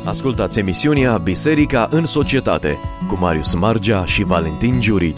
Ascultați emisiunea Biserica în Societate cu Marius Margea și Valentin Giurici.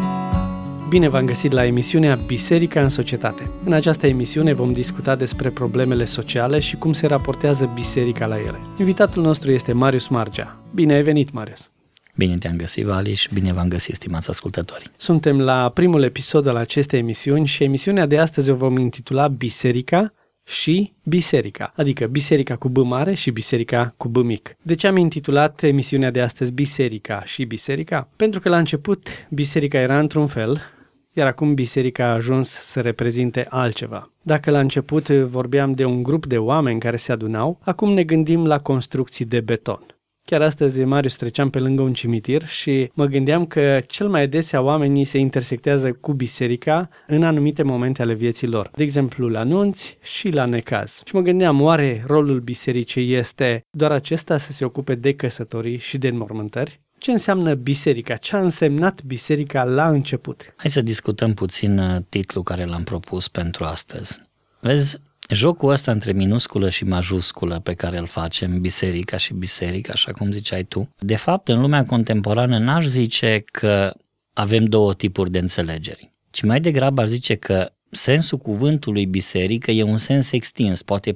Bine v-am găsit la emisiunea Biserica în Societate. În această emisiune vom discuta despre problemele sociale și cum se raportează biserica la ele. Invitatul nostru este Marius Margea. Bine ai venit, Marius! Bine te-am găsit, Vali, și bine v-am găsit, stimați ascultători. Suntem la primul episod al acestei emisiuni și emisiunea de astăzi o vom intitula Biserica și Biserica, adică Biserica cu B mare și Biserica cu B mic. De ce am intitulat emisiunea de astăzi Biserica și Biserica? Pentru că la început Biserica era într-un fel, iar acum biserica a ajuns să reprezinte altceva. Dacă la început vorbeam de un grup de oameni care se adunau, acum ne gândim la construcții de beton. Chiar astăzi, Marius, treceam pe lângă un cimitir și mă gândeam că cel mai adesea oamenii se intersectează cu biserica în anumite momente ale vieții lor. De exemplu, la nunți și la necaz. Și mă gândeam, oare rolul bisericii este doar acesta, să se ocupe de căsătorii și de înmormântări? Ce înseamnă biserica? Ce a însemnat biserica la început? Hai să discutăm puțin titlul care l-am propus pentru astăzi. Vezi, jocul ăsta între minusculă și majusculă pe care îl facem, biserica și biserica, așa cum ziceai tu, de fapt, în lumea contemporană n-aș zice că avem două tipuri de înțelegeri, ci mai degrabă aș zice că sensul cuvântului biserică e un sens extins, poate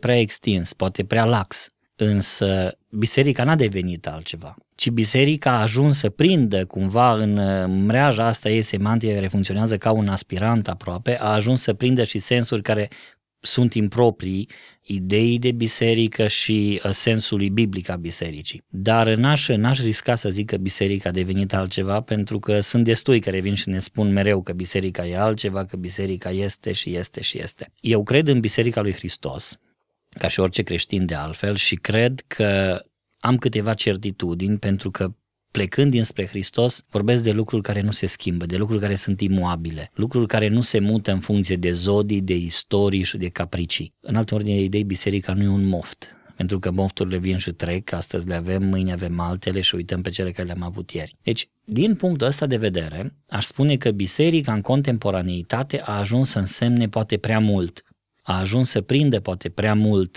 prea lax. Însă biserica n-a devenit altceva, ci biserica a ajuns să prindă cumva în mreaja asta ei semantică care funcționează ca un aspirant aproape, a ajuns să prindă și sensuri care sunt improprii ideii de biserică și sensului biblic a bisericii. Dar n-aș risca să zic că biserica a devenit altceva, pentru că sunt destui care vin și ne spun mereu că biserica e altceva, că biserica este și este și este. Eu cred în Biserica lui Hristos, ca și orice creștin de altfel, și cred că am câteva certitudini, pentru că plecând dinspre Hristos, vorbesc de lucruri care nu se schimbă, de lucruri care sunt imoabile, lucruri care nu se mută în funcție de zodii, de istorii și de capricii. În altă ordine de idei, biserica nu e un moft, pentru că mofturile vin și trec, astăzi le avem, mâine avem altele și uităm pe cele care le-am avut ieri. Deci, din punctul ăsta de vedere, aș spune că biserica în contemporaneitate a ajuns să însemne poate prea mult, a ajuns să prinde poate prea mult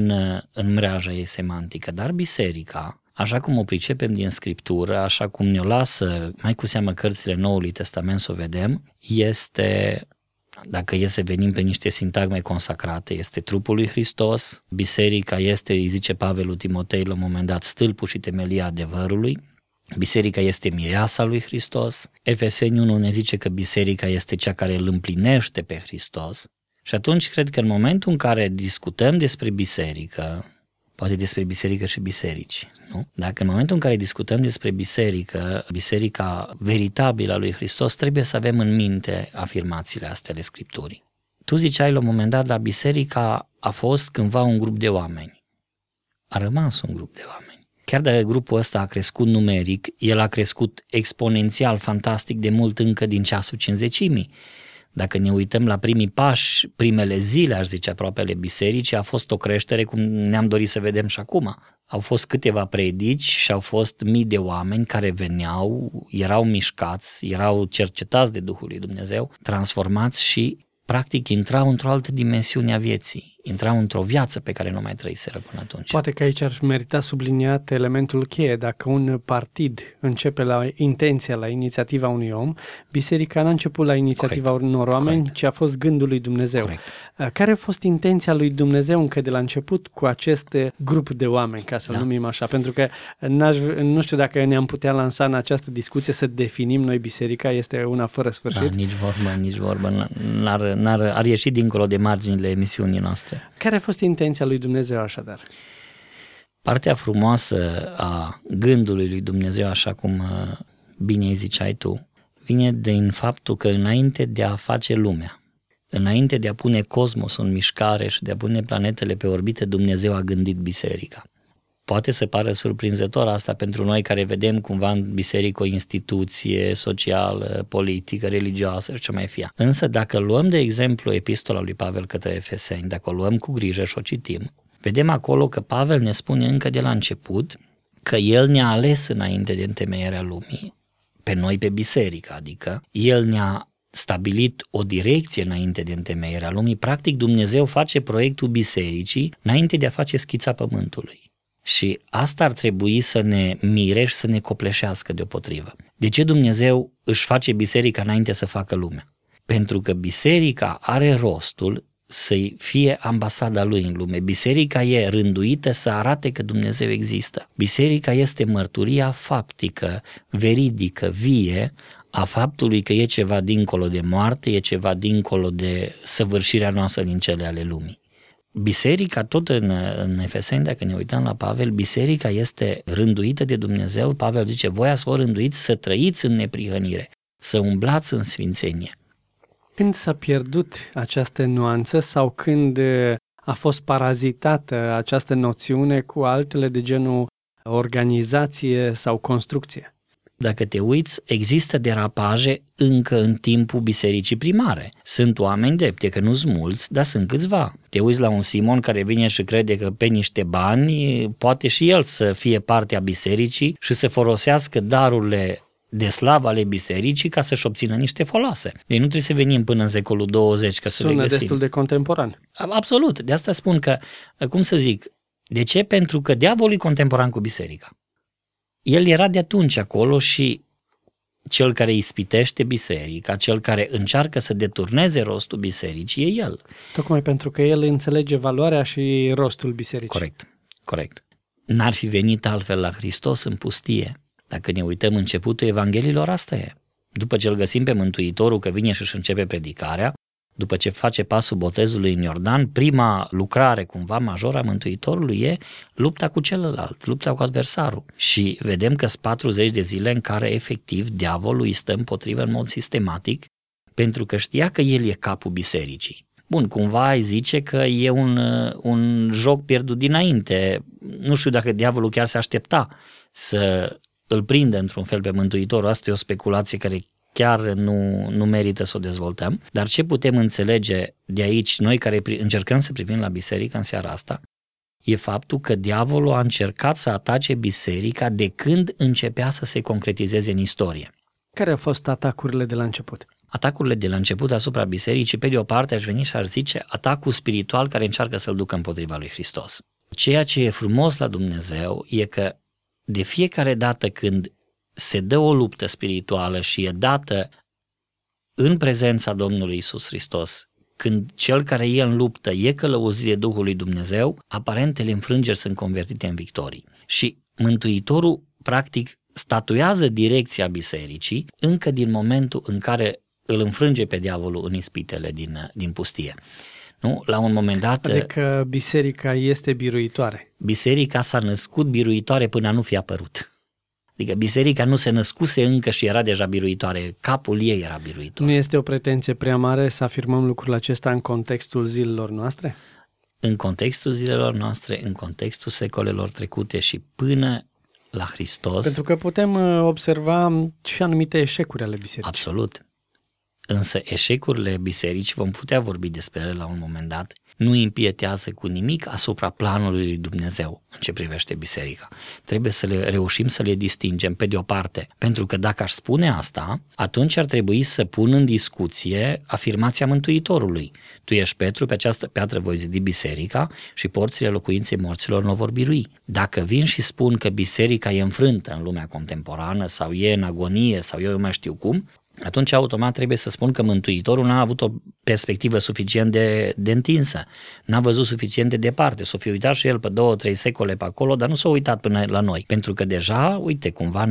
în mreaja ei semantică, dar biserica, așa cum o pricepem din Scriptură, așa cum ne-o lasă mai cu seamă cărțile Noului Testament să o vedem, este, dacă e să venim pe niște sintagme consacrate, este trupul lui Hristos, biserica este, îi zice Pavel lui Timotei la un moment dat, stâlpul și temelia adevărului, biserica este mireasa lui Hristos, Efeseni 1 ne zice că biserica este cea care îl împlinește pe Hristos. Și atunci cred că în momentul în care discutăm despre biserică, poate despre biserică și biserici, nu? Dacă în momentul în care discutăm despre biserică, biserica veritabilă a lui Hristos, trebuie să avem în minte afirmațiile astea ale Scripturii. Tu ziceai la un moment dat, la biserica a fost cândva un grup de oameni. A rămas un grup de oameni. Chiar dacă grupul ăsta a crescut numeric, el a crescut exponențial, fantastic de mult încă din ceasul Cincizecimii. Dacă ne uităm la primii pași, primele zile, aș zice aproape, ale bisericii, a fost o creștere cum ne-am dorit să vedem și acum. Au fost câteva predici și au fost mii de oameni care veneau, erau mișcați, erau cercetați de Duhul lui Dumnezeu, transformați și practic intrau într-o altă dimensiune a vieții, intrau într-o viață pe care nu mai trăiseră până atunci. Poate că aici ar merita subliniat elementul cheie. Dacă un partid începe la intenția, la inițiativa unui om, biserica n-a început la inițiativa unor oameni, ci a fost gândul lui Dumnezeu. Corect. Care a fost intenția lui Dumnezeu încă de la început cu acest grup de oameni, ca să-l numim așa? Pentru că nu știu dacă ne-am putea lansa în această discuție să definim noi biserica, este una fără sfârșit. Da, nici vorbă, ar ieși dincolo de marginile emisiunii noastre. Care a fost intenția lui Dumnezeu așadar? Partea frumoasă a gândului lui Dumnezeu, așa cum bine îi ziceai tu, vine din faptul că înainte de a face lumea, înainte de a pune cosmosul în mișcare și de a pune planetele pe orbită, Dumnezeu a gândit biserica. Poate să pară surprinzător asta pentru noi care vedem cumva în biserică o instituție socială, politică, religioasă și ce mai fie. Însă dacă luăm de exemplu epistola lui Pavel către Efeseni, dacă o luăm cu grijă și o citim, vedem acolo că Pavel ne spune încă de la început că el ne-a ales înainte de întemeierea lumii, pe noi, pe biserică, adică el ne-a stabilit o direcție înainte de întemeierea lumii. Practic Dumnezeu face proiectul bisericii înainte de a face schița pământului. Și asta ar trebui să ne mire și să ne copleșească deopotrivă. De ce Dumnezeu își face biserica înainte să facă lumea? Pentru că biserica are rostul să fie ambasada lui în lume. Biserica e rânduită să arate că Dumnezeu există. Biserica este mărturia faptică, veridică, vie a faptului că e ceva dincolo de moarte, e ceva dincolo de săvârșirea noastră din cele ale lumii. Biserica, tot în Efeseni, dacă ne uităm la Pavel, biserica este rânduită de Dumnezeu. Pavel zice, voi ați fost rânduiți să trăiți în neprihănire, să umblați în sfințenie. Când s-a pierdut această nuanță sau când a fost parazitată această noțiune cu altele de genul organizație sau construcție? Dacă te uiți, există derapaje încă în timpul bisericii primare. Sunt oameni drepte, că nu sunt mulți, dar sunt câțiva. Te uiți la un Simon care vine și crede că pe niște bani poate și el să fie parte a bisericii și să folosească darurile de slavă ale bisericii ca să-și obțină niște foloase. Deci nu trebuie să venim până în secolul 20 ca să le găsim. Sună destul de contemporan. Absolut. De asta spun că, cum să zic, de ce? Pentru că diavolul e contemporan cu biserica. El era de atunci acolo și cel care ispitește biserica, cel care încearcă să deturneze rostul bisericii, e el. Tocmai pentru că el înțelege valoarea și rostul bisericii. Corect. N-ar fi venit altfel la Hristos în pustie. Dacă ne uităm începutul Evangheliilor, asta e. După ce îl găsim pe Mântuitorul că vine și își începe predicarea, după ce face pasul botezului în Iordan, prima lucrare cumva majoră a Mântuitorului e lupta cu celălalt, lupta cu adversarul. Și vedem că sunt 40 de zile în care efectiv diavolul îi stă împotrivă în mod sistematic, pentru că știa că el e capul bisericii. Bun, cumva ai zice că e un joc pierdut dinainte. Nu știu dacă diavolul chiar se aștepta să îl prindă într-un fel pe Mântuitorul. Asta e o speculație care chiar nu merită să o dezvoltăm. Dar ce putem înțelege de aici, noi care încercăm să privim la biserică în seara asta, e faptul că diavolul a încercat să atace biserica de când începea să se concretizeze în istorie. Care au fost atacurile de la început? Atacurile de la început asupra bisericii, pe de o parte aș veni și aș zice atacul spiritual care încearcă să-l ducă împotriva lui Hristos. Ceea ce e frumos la Dumnezeu e că de fiecare dată când se dă o luptă spirituală și e dată în prezența Domnului Iisus Hristos, când cel care e în luptă e călăuzit de Duhul lui Dumnezeu, aparentele înfrângeri sunt convertite în victorii. Și Mântuitorul, practic, statuează direcția bisericii încă din momentul în care îl înfrânge pe diavolul în ispitele din pustie. Nu? La un moment dat... Adică biserica este biruitoare. Biserica s-a născut biruitoare până a nu fi apărut. Adică biserica nu se născuse încă și era deja biruitoare, capul ei era biruitor. Nu este o pretenție prea mare să afirmăm lucrul acesta în contextul zilelor noastre? În contextul zilelor noastre, în contextul secolelor trecute și până la Hristos. Pentru că putem observa și anumite eșecuri ale bisericii. Absolut. Însă eșecurile bisericii, vom putea vorbi despre ele la un moment dat, nu impietează cu nimic asupra planului lui Dumnezeu în ce privește biserica. Trebuie să le reușim să le distingem pe de o parte, pentru că dacă aș spune asta, atunci ar trebui să pun în discuție afirmația Mântuitorului. Tu ești Petru, pe această piatră voi zidi biserica și porțile locuinței morților nu vor birui. Dacă vin și spun că biserica e înfrântă în lumea contemporană sau e în agonie sau eu mai știu cum, atunci automat trebuie să spun că Mântuitorul n-a avut o perspectivă suficient de întinsă, n-a văzut suficient de departe, s-o fi uitat și el pe 2-3 secole pe acolo, dar nu s-a uitat până la noi, pentru că deja, uite, cumva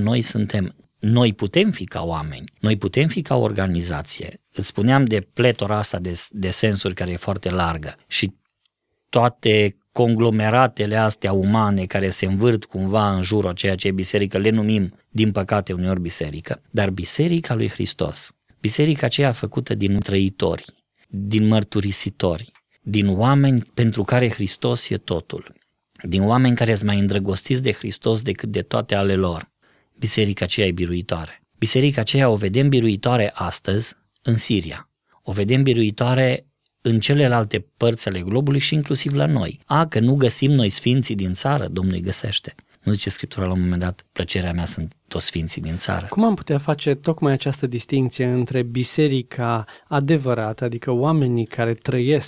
noi putem fi ca oameni, noi putem fi ca organizație. Îți spuneam de pletora asta de sensuri care e foarte largă și toate conglomeratele astea umane care se învârt cumva în jurul a ceea ce e biserică, le numim, din păcate, uneori biserică, dar biserica lui Hristos, biserica aceea făcută din trăitori, din mărturisitori, din oameni pentru care Hristos e totul, din oameni care sunt mai îndrăgostiți de Hristos decât de toate ale lor, biserica aceea e biruitoare. Biserica aceea o vedem biruitoare astăzi în Siria, o vedem biruitoare în celelalte părți ale globului și inclusiv la noi. Că nu găsim noi sfinții din țară, Domnul îi găsește. Nu zice Scriptura la un moment dat, plăcerea mea sunt toți sfinții din țară. Cum am putea face tocmai această distinție între biserica adevărată, adică oamenii care trăiesc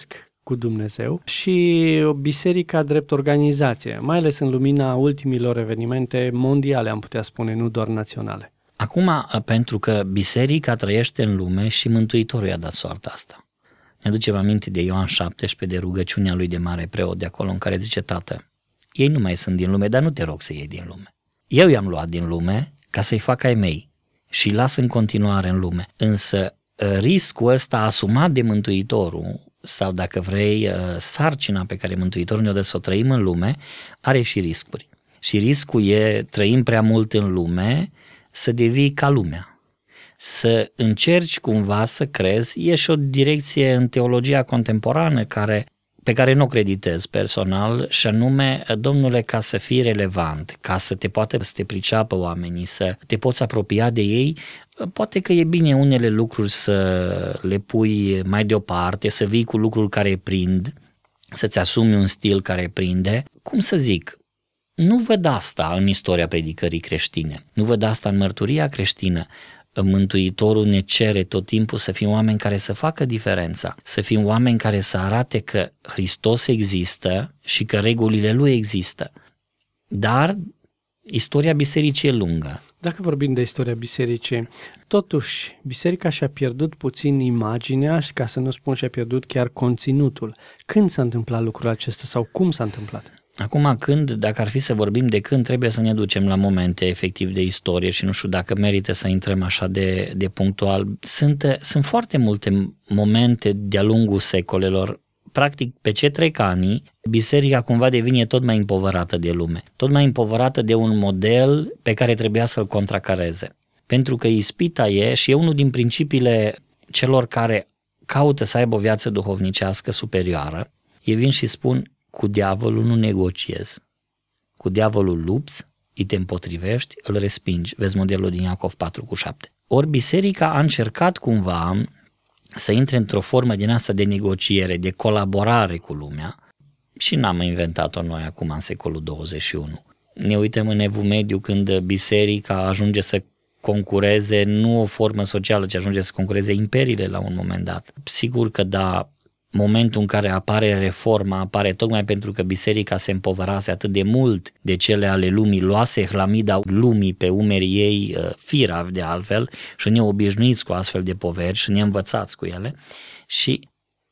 cu Dumnezeu și biserica drept organizație, mai ales în lumina ultimilor evenimente mondiale, am putea spune, nu doar naționale. Acum, pentru că biserica trăiește în lume și Mântuitorul i-a dat soarta asta. Ne aducem aminte de Ioan 17, de rugăciunea lui de mare preot de acolo, în care zice: Tată, ei nu mai sunt din lume, dar nu te rog să iei din lume. Eu i-am luat din lume ca să-i fac ai mei și îi las în continuare în lume. Însă riscul ăsta asumat de Mântuitorul, sau dacă vrei, sarcina pe care Mântuitorul ne-o dă să o trăim în lume, are și riscuri. Și riscul e, trăim prea mult în lume, să devii ca lumea. Să încerci cumva să crezi, e și o direcție în teologia contemporană pe care nu o creditez personal, și anume, Domnule, ca să fii relevant, ca să te poată să te priceapă oamenii, să te poți apropia de ei, poate că e bine unele lucruri să le pui mai deoparte, să vii cu lucruri care prind, să-ți asumi un stil care prinde. Cum să zic, nu văd asta în istoria predicării creștine, nu văd asta în mărturia creștină. Mântuitorul ne cere tot timpul să fim oameni care să facă diferența, să fim oameni care să arate că Hristos există și că regulile Lui există. Dar istoria bisericii e lungă. Dacă vorbim de istoria bisericii, totuși, biserica și-a pierdut puțin imaginea și, ca să nu spun, și-a pierdut chiar conținutul. Când s-a întâmplat lucrul acesta sau cum s-a întâmplat? Acum, dacă ar fi să vorbim de când, trebuie să ne ducem la momente efectiv de istorie și nu știu dacă merită să intrăm așa de punctual. Sunt foarte multe momente de-a lungul secolelor. Practic, pe ce trec ani, biserica cumva devine tot mai împovărată de lume, tot mai împovărată de un model pe care trebuia să-l contracareze. Pentru că ispita e, și e unul din principiile celor care caută să aibă o viață duhovnicească superioară, ei vin și spun: cu diavolul nu negociezi, cu diavolul lupți, îi te împotrivești, îl respingi. Vezi modelul din Iacov 4:7. Ori biserica a încercat cumva să intre într-o formă din asta de negociere, de colaborare cu lumea, și n-am inventat-o noi acum în secolul 21. Ne uităm în Evul Mediu când biserica ajunge să concureze nu o formă socială, ci ajunge să concureze imperiile la un moment dat. Sigur că da, momentul în care apare reforma, apare tocmai pentru că biserica se împovărase atât de mult de cele ale lumii, luase hlamida lumii pe umerii ei, firav de altfel, și ne obișnuiți cu astfel de poveri și ne învățați cu ele, și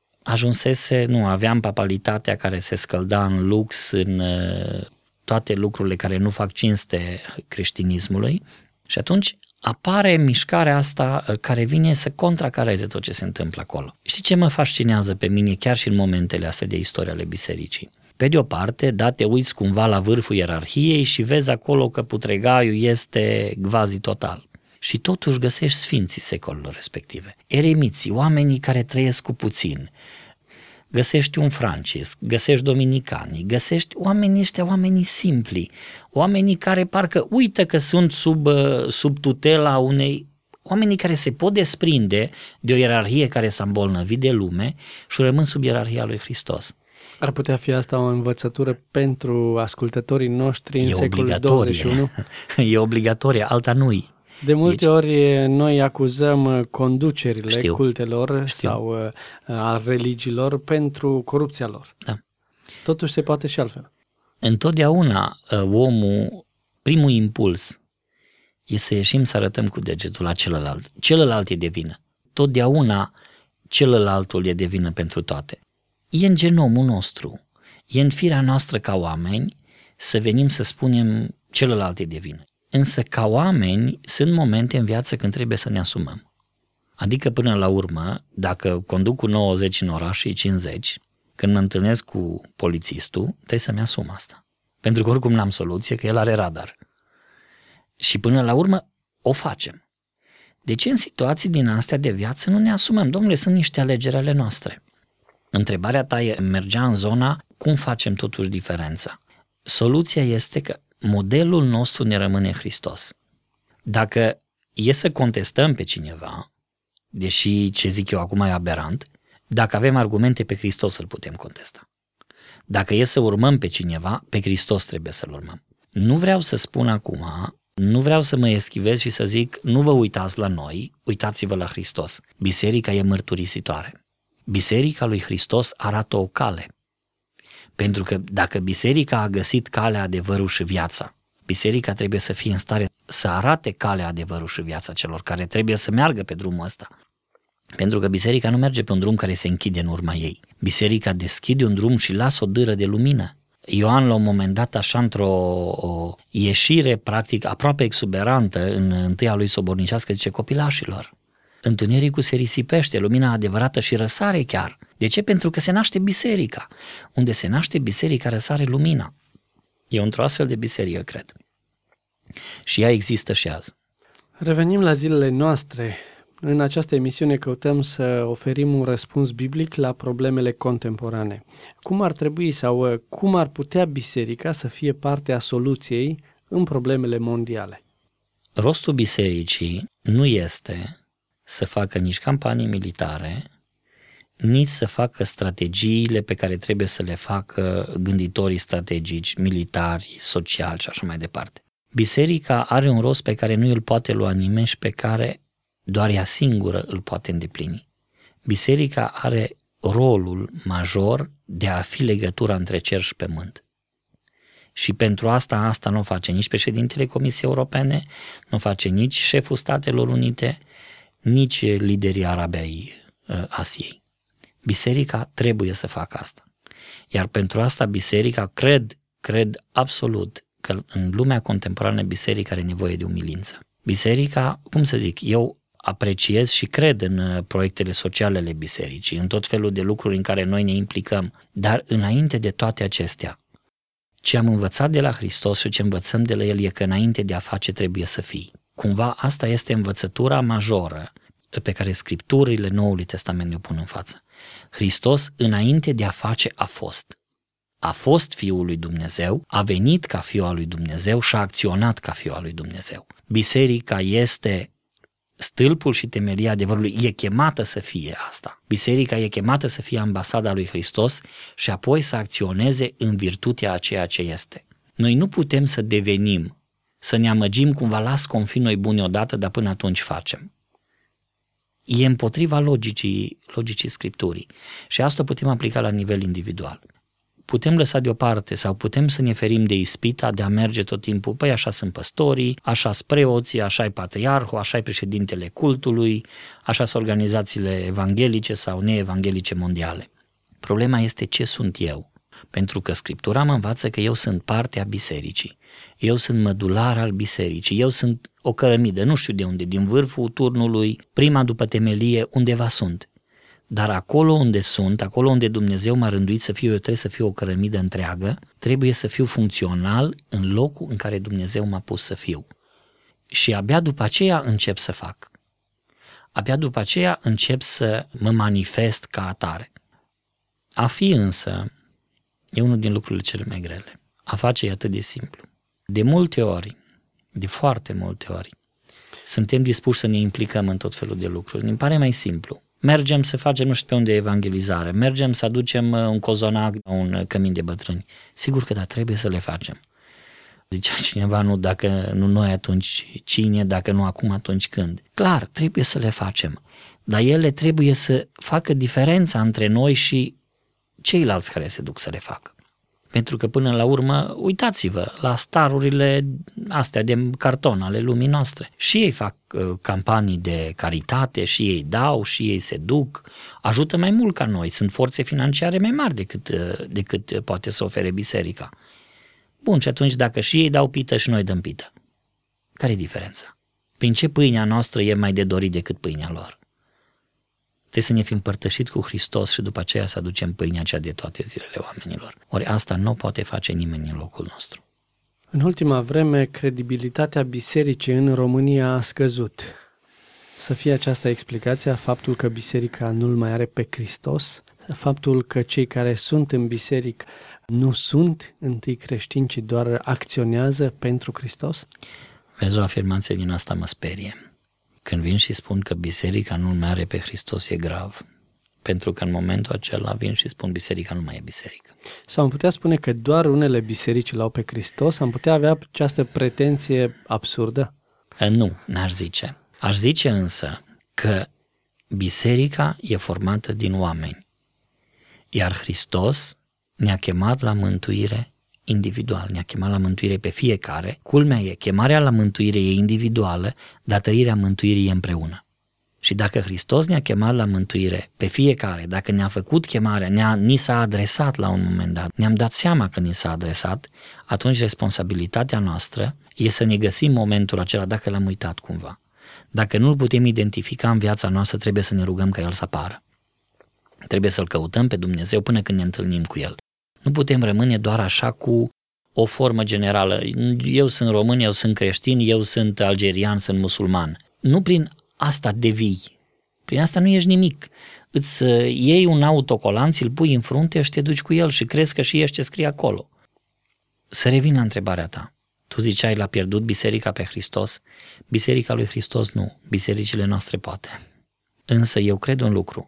aveam papalitatea care se scălda în lux, în toate lucrurile care nu fac cinste creștinismului, și atunci apare mișcarea asta care vine să contracareze tot ce se întâmplă acolo. Știi ce mă fascinează pe mine chiar și în momentele astea de istorie ale bisericii? Pe de o parte, da, te uiți cumva la vârful ierarhiei și vezi acolo că putregaiul este gvazi total. Și totuși găsești sfinții secolelor respective, eremiții, oamenii care trăiesc cu puțin. Găsești un Francisc, găsești dominicanii, găsești oamenii simpli, oamenii care parcă uită că sunt sub tutela oamenii care se pot desprinde de o ierarhie care s-a îmbolnăvit de lume și rămân sub ierarhia lui Hristos. Ar putea fi asta o învățătură pentru ascultătorii noștri în secolul 21? E obligatorie, alta nu-i. De multe ori noi acuzăm conducerile cultelor Știu. sau a religiilor pentru corupția lor. Da. Totuși se poate și altfel. Întotdeauna omul, primul impuls e să ieșim să arătăm cu degetul la celălalt. Celălalt e de vină. Totdeauna celălaltul e de vină pentru toate. E în genomul nostru, e în firea noastră ca oameni să venim să spunem celălalt e de vină. Însă ca oameni sunt momente în viață când trebuie să ne asumăm. Adică până la urmă, dacă conduc cu 90 în oraș și 50, când mă întâlnesc cu polițistul, trebuie să-mi asum asta. Pentru că oricum n-am soluție, că el are radar. Și până la urmă o facem. Deci în situații din astea de viață nu ne asumăm. Domnule, sunt niște alegeri ale noastre. Întrebarea ta mergea în zona cum facem totuși diferența. Soluția este că modelul nostru ne rămâne Hristos. Dacă e să contestăm pe cineva, deși ce zic eu acum e aberant, dacă avem argumente pe Hristos îl putem contesta. Dacă e să urmăm pe cineva, pe Hristos trebuie să-l urmăm. Nu vreau să spun acum, nu vreau să mă eschivez și să zic nu vă uitați la noi, uitați-vă la Hristos. Biserica e mărturisitoare. Biserica lui Hristos arată o cale. Pentru că dacă biserica a găsit calea, adevărul și viața, biserica trebuie să fie în stare să arate calea, adevărul și viața celor care trebuie să meargă pe drumul ăsta. Pentru că biserica nu merge pe un drum care se închide în urma ei. Biserica deschide un drum și lasă o dâră de lumină. Ioan la un moment dat, așa într-o ieșire practic aproape exuberantă în întâia lui sobornicească, zice: copilașilor, întunericul se risipește, lumina adevărată și răsare chiar. De ce? Pentru că se naște biserica. Unde se naște biserica, răsare lumina. E într-o astfel de biserică, cred. Și ea există și azi. Revenim la zilele noastre. În această emisiune căutăm să oferim un răspuns biblic la problemele contemporane. Cum ar trebui sau cum ar putea biserica să fie parte a soluției în problemele mondiale? Rostul bisericii nu este să facă nici campanii militare, nici să facă strategiile pe care trebuie să le facă gânditorii strategici, militari, sociali și așa mai departe. Biserica are un rost pe care nu îl poate lua nimeni și pe care doar ea singură îl poate îndeplini. Biserica are rolul major de a fi legătura între cer și pământ. Și pentru asta nu o face nici președintele Comisiei Europene, nu o face nici șeful Statelor Unite, nici liderii arabi ai Asiei. Biserica trebuie să facă asta. Iar pentru asta biserica, cred absolut că în lumea contemporană biserica are nevoie de umilință. Biserica, cum să zic, eu apreciez și cred în proiectele sociale ale bisericii, în tot felul de lucruri în care noi ne implicăm, dar înainte de toate acestea, ce am învățat de la Hristos și ce învățăm de la El e că înainte de a face trebuie să fii. Cumva asta este învățătura majoră pe care Scripturile Noului Testament ne-o pun în față. Hristos, înainte de a face, a fost. A fost Fiul lui Dumnezeu, a venit ca Fiul al lui Dumnezeu și a acționat ca Fiul al lui Dumnezeu. Biserica este stâlpul și temelia adevărului, e chemată să fie asta. Biserica e chemată să fie ambasada lui Hristos și apoi să acționeze în virtutea a ceea ce este. Noi nu putem să devenim, să ne amăgim cumva, las confin noi buni odată, dar până atunci facem. E împotriva logicii Scripturii și asta putem aplica la nivel individual. Putem lăsa deoparte sau putem să ne ferim de ispita de a merge tot timpul, păi așa sunt păstorii, așa sunt preoții, așa e patriarhul, așa e președintele cultului, așa sunt organizațiile evanghelice sau neevanghelice mondiale. Problema este ce sunt eu, pentru că Scriptura mă învață că eu sunt parte a bisericii, eu sunt mădular al bisericii, eu sunt o cărămidă, nu știu de unde, din vârful turnului, prima după temelie, undeva sunt. Dar acolo unde sunt, acolo unde Dumnezeu m-a rânduit să fiu, eu trebuie să fiu o cărămidă întreagă, trebuie să fiu funcțional în locul în care Dumnezeu m-a pus să fiu. Și abia după aceea încep să fac. Abia după aceea încep să mă manifest ca atare. A fi însă e unul din lucrurile cele mai grele. A face e atât de simplu. De multe ori, de foarte multe ori, suntem dispuși să ne implicăm în tot felul de lucruri. Ne pare mai simplu. Mergem să facem nu știu pe unde evangelizare, mergem să aducem un cozonac, un cămin de bătrâni. Sigur că da, trebuie să le facem. Zicea cineva, nu, dacă nu noi atunci cine, dacă nu acum atunci când. Clar, trebuie să le facem, dar ele trebuie să facă diferența între noi și ceilalți care se duc să le facă. Pentru că până la urmă, uitați-vă la starurile astea de carton ale lumii noastre. Și ei fac campanii de caritate, și ei dau, și ei se duc, ajută mai mult ca noi, sunt forțe financiare mai mari decât poate să ofere biserica. Bun, și atunci dacă și ei dau pită și noi dăm pită, care-i diferența? Prin ce pâinea noastră e mai de dorit decât pâinea lor? Trebuie să ne fim împărtășit cu Hristos și după aceea să aducem pâinea cea de toate zilele oamenilor. Ori asta nu poate face nimeni în locul nostru. În ultima vreme, credibilitatea bisericii în România a scăzut. Să fie aceasta explicația, faptul că biserica nu-L mai are pe Hristos, faptul că cei care sunt în biserică nu sunt întâi creștini, ci doar acționează pentru Hristos? Vezi, o afirmație din asta mă sperie. Când vin și spun că biserica nu mai are pe Hristos, e grav. Pentru că în momentul acela vin și spun biserica nu mai e biserică. Sau am putea spune că doar unele biserici l-au pe Hristos? Am putea avea această pretenție absurdă? Nu, n-aș zice. Aș zice însă că biserica e formată din oameni, iar Hristos ne-a chemat la mântuire individual, ne-a chemat la mântuire pe fiecare. Culmea e, chemarea la mântuire e individuală, dar trăirea mântuirii e împreună. Și dacă Hristos ne-a chemat la mântuire pe fiecare, dacă ne-a făcut chemarea, ni s-a adresat la un moment dat, ne-am dat seama că ni s-a adresat, atunci responsabilitatea noastră e să ne găsim momentul acela dacă l-am uitat cumva. Dacă nu-l putem identifica în viața noastră, trebuie să ne rugăm ca el să apară. Trebuie să-l căutăm pe Dumnezeu până când ne întâlnim cu el. Nu putem rămâne doar așa cu o formă generală. Eu sunt român, eu sunt creștin, eu sunt algerian, sunt musulman. Nu prin asta devii. Prin asta nu ești nimic. Îți iei un autocolant, îl pui în frunte și te duci cu el și crezi că și ești ce scrie acolo. Să revin la întrebarea ta. Tu ziceai, l-a pierdut biserica pe Hristos. Biserica lui Hristos nu, bisericile noastre poate. Însă eu cred un lucru.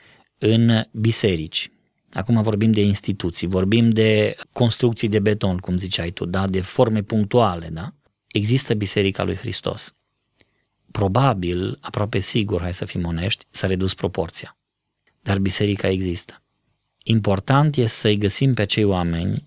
În biserici, acum vorbim de instituții, vorbim de construcții de beton, cum ziceai tu, da? De forme punctuale, da? Există biserica lui Hristos. Probabil, aproape sigur, hai să fim onești, s-a redus proporția. Dar biserica există. Important e să-i găsim pe acei oameni,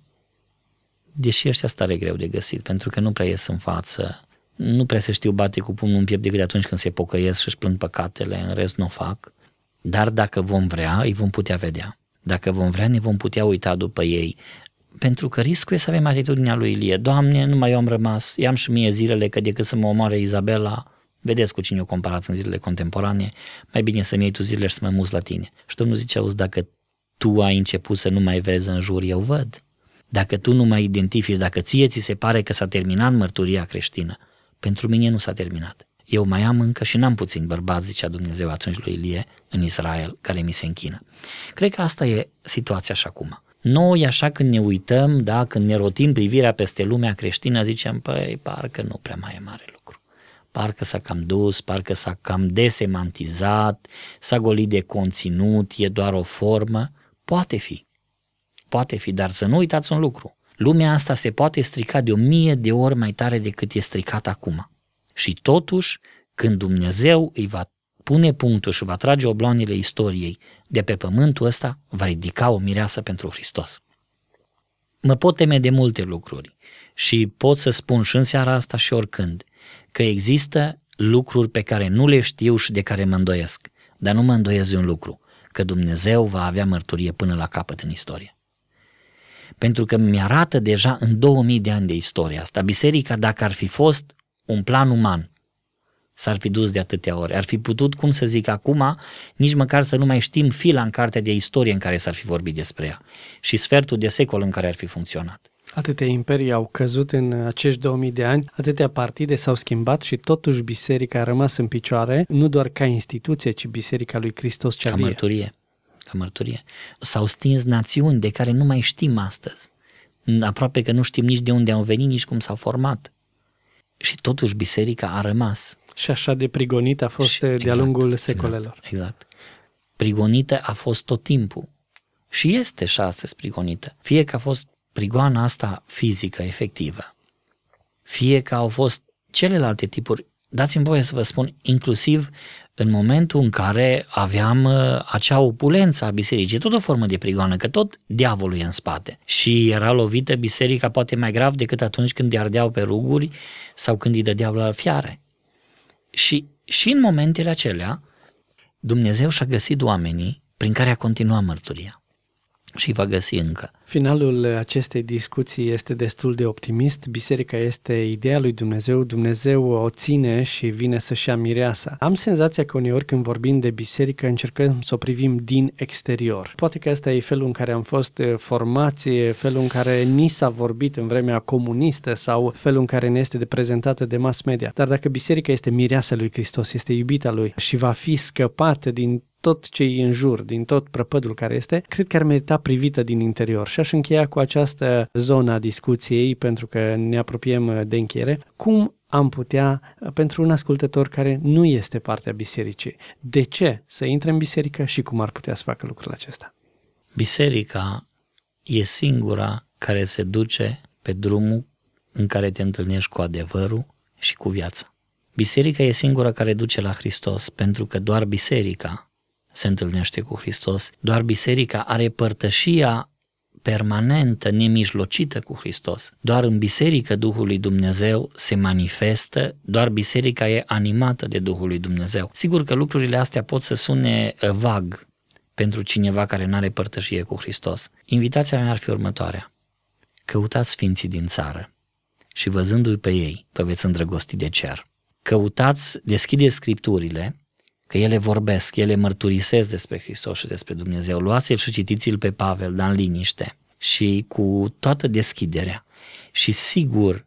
deși ăștia stare greu de găsit, pentru că nu prea ies în față, nu prea se știu bate cu pumnul în piept decât atunci când se pocăiesc și își plâng păcatele, în rest nu o fac. Dar dacă vom vrea, îi vom putea vedea. Dacă vom vrea, ne vom putea uita după ei. Pentru că riscul e să avem atitudinea lui Ilie. Doamne, numai eu am rămas, i-am și mie zilele, că decât să mă omoare Izabela, vedeți cu cine o comparați în zilele contemporane, mai bine să-mi iei tu zilele și să mă muți la tine. Și Domnul zice, auzi, dacă tu ai început să nu mai vezi în jur, eu văd. Dacă tu nu mai identifici, dacă ție ți se pare că s-a terminat mărturia creștină, pentru mine nu s-a terminat. Eu mai am încă și n-am puțini bărbați, zicea Dumnezeu atunci lui Ilie, în Israel, care mi se închină. Cred că asta e situația așa acum. Noi, așa când ne uităm, da, când ne rotim privirea peste lumea creștină, zicem, păi, parcă nu prea mai e mare lucru. Parcă s-a cam dus, parcă s-a cam desemantizat, s-a golit de conținut, e doar o formă. Poate fi, dar să nu uitați un lucru. Lumea asta se poate strica de 1000 de ori mai tare decât e stricat acum. Și totuși, când Dumnezeu îi va pune punctul și va trage obloanele istoriei de pe pământul ăsta, va ridica o mireasă pentru Hristos. Mă pot teme de multe lucruri și pot să spun și în seara asta și oricând că există lucruri pe care nu le știu și de care mă îndoiesc, dar nu mă îndoiesc de un lucru, că Dumnezeu va avea mărturie până la capăt în istorie. Pentru că mi-arată deja în 2000 de ani de istorie asta, biserica, dacă ar fi fost un plan uman, s-ar fi dus de atâtea ori. Ar fi putut, cum să zic acum, nici măcar să nu mai știm fila în cartea de istorie în care s-ar fi vorbit despre ea și sfertul de secol în care ar fi funcționat. Atâtea imperii au căzut în acești 2000 de ani, atâtea partide s-au schimbat și totuși biserica a rămas în picioare, nu doar ca instituție, ci biserica lui Hristos cea vie. Ca mărturie. S-au stins națiuni de care nu mai știm astăzi. Aproape că nu știm nici de unde au venit, nici cum s-au format. Și totuși biserica a rămas. Și așa de prigonită a fost de-a lungul secolelor. Exact. Prigonită a fost tot timpul. Și este și astăzi prigonită. Fie că a fost prigoana asta fizică, efectivă, fie că au fost celelalte tipuri. Dați-mi voie să vă spun, inclusiv în momentul în care aveam acea opulență a bisericii, tot o formă de prigoană, că tot diavolul e în spate. Și era lovită biserica poate mai grav decât atunci când îi ardeau pe ruguri sau când îi dădeau la fiare. Și în momentele acelea, Dumnezeu și-a găsit oamenii prin care a continuat mărturia. Și îi va găsi încă. Finalul acestei discuții este destul de optimist. Biserica este ideea lui Dumnezeu. Dumnezeu o ține și vine să-și ia mireasa. Am senzația că uneori când vorbim de biserică încercăm să o privim din exterior. Poate că ăsta e felul în care am fost formați, felul în care ni s-a vorbit în vremea comunistă sau felul în care ne este prezentată de mass media. Dar dacă biserica este mireasa lui Hristos, este iubita lui și va fi scăpată din tot ce e în jur, din tot prăpădul care este, cred că ar merita privită din interior. Și aș încheia cu această zonă a discuției, pentru că ne apropiem de încheiere. Cum am putea, pentru un ascultător care nu este partea bisericii, de ce să intre în biserică și cum ar putea să facă lucrul acesta? Biserica e singura care se duce pe drumul în care te întâlnești cu adevărul și cu viața. Biserica e singura care duce la Hristos, pentru că doar biserica se întâlnește cu Hristos, doar biserica are părtășia permanentă, nemijlocită cu Hristos. Doar în biserică Duhul lui Dumnezeu se manifestă, doar biserica e animată de Duhul lui Dumnezeu. Sigur că lucrurile astea pot să sune vag pentru cineva care nu are părtășie cu Hristos. Invitația mea ar fi următoarea. Căutați sfinții din țară și văzându-i pe ei, vă veți îndrăgosti de cer. Căutați, deschideți Scripturile, că ele vorbesc, ele mărturisesc despre Hristos și despre Dumnezeu. Luați-l și citiți-l pe Pavel, dar în liniște și cu toată deschiderea. Și sigur,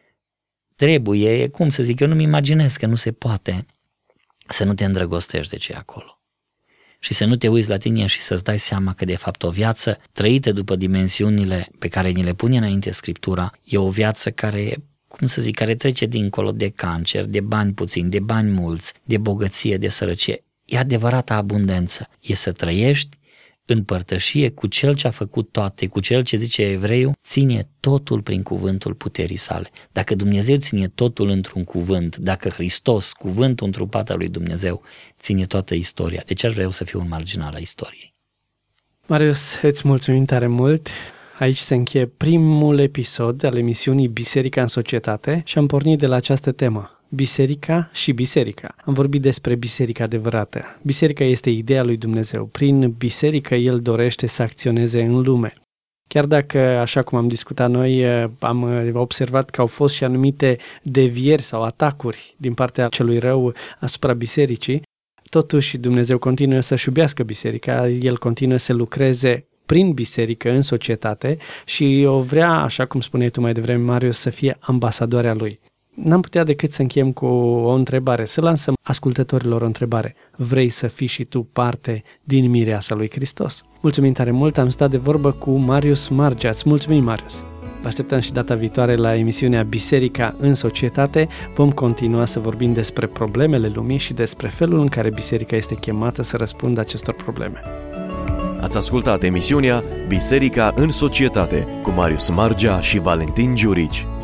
trebuie, cum să zic, eu nu-mi imaginez că nu se poate să nu te îndrăgostești de ce e acolo. Și să nu te uiți la tine și să-ți dai seama că de fapt o viață trăită după dimensiunile pe care ni le pune înainte Scriptura e o viață care, cum să zic, care trece dincolo de cancer, de bani puțini, de bani mulți, de bogăție, de sărăcie. E adevărata abundență. E să trăiești în părtășie cu Cel ce a făcut toate, cu Cel ce zice Evreiul, ține totul prin cuvântul puterii sale. Dacă Dumnezeu ține totul într-un cuvânt, dacă Hristos, cuvântul întrupat al lui Dumnezeu, ține toată istoria, de ce aș vrea eu să fiu un marginal a istoriei? Marius, îți mulțumim tare mult. Aici se încheie primul episod al emisiunii Biserica în societate și am pornit de la această temă. Biserica și biserica. Am vorbit despre biserica adevărată. Biserica este ideea lui Dumnezeu. Prin biserică El dorește să acționeze în lume. Chiar dacă, așa cum am discutat noi, am observat că au fost și anumite devieri sau atacuri din partea celui rău asupra bisericii, totuși Dumnezeu continuă să-și iubească biserica, El continuă să lucreze prin biserică în societate și o vrea, așa cum spuneai tu mai devreme, Marius, să fie ambasadoarea Lui. N-am putea decât să încheiem cu o întrebare, să lansăm ascultătorilor o întrebare. Vrei să fii și tu parte din mireasa lui Hristos? Mulțumim tare mult, am stat de vorbă cu Marius Margea. Îți mulțumim, Marius! Vă așteptăm și data viitoare la emisiunea Biserica în societate. Vom continua să vorbim despre problemele lumii și despre felul în care biserica este chemată să răspundă acestor probleme. Ați ascultat emisiunea Biserica în societate cu Marius Margea și Valentin Giurici.